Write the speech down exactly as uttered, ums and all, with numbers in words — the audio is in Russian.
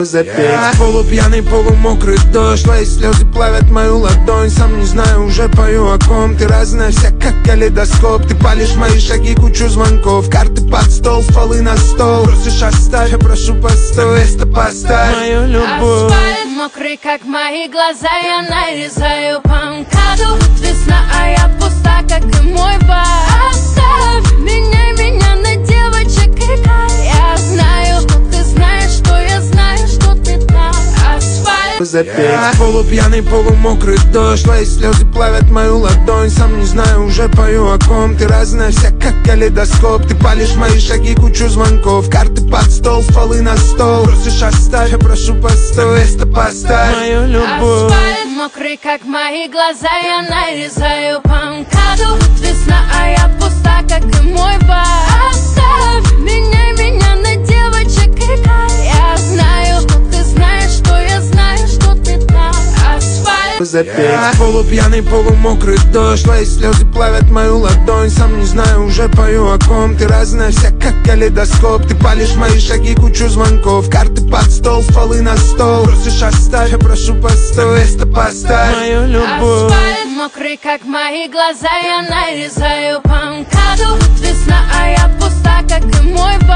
Запеть. Полупьяный, полумокрый дождь, твои слезы плавят мою ладонь. Сам не знаю, уже пою о ком. Ты разная вся, как калейдоскоп. Ты палишь мои шаги, кучу звонков. Карты под стол, стволы на стол. Просишь оставь, я прошу постой. Место поставь мою любовь. Асфальт мокрый, как мои глаза. Я нарезаю по МКАДу. Весна, а я пуста, как и мой бар. Оставь меня, меня на девочек и кайф. Я знаю, что ты знаешь, что я знаю, что ты там. Асфальт. Запеть. Полупьяный, полумокрый дождь, твои слезы плавят мою ладонь. Сам не знаю, уже пою о ком. Ты разная вся, как калейдоскоп. Ты палишь мои шаги, кучу звонков. Карты под стол, стволы на стол. Просишь оставь, я прошу постой. Место поставь мою любовь. Асфальт мокрый, как мои глаза. Я нарезаю по МКАДу. Весна, а я пуста, как и мой бар. Оставь меня, меня на девочек и кайф. Я знаю, что ты знаешь, что я знаю, что ты там. Асфальт. Запеть. Полупьяный, полумокрый дождь, твои слезы плавят мою ладонь. Сам не знаю, уже пою о ком. Ты разная вся, как калейдоскоп. Ты палишь мои шаги, кучу звонков. Карты под стол, стволы на стол. Просишь оставь, я прошу постой. Место поставь мою любовь. Асфальт мокрый, как мои глаза. Я нарезаю по МКАДу. Весна, а я пуста, как и мой бар.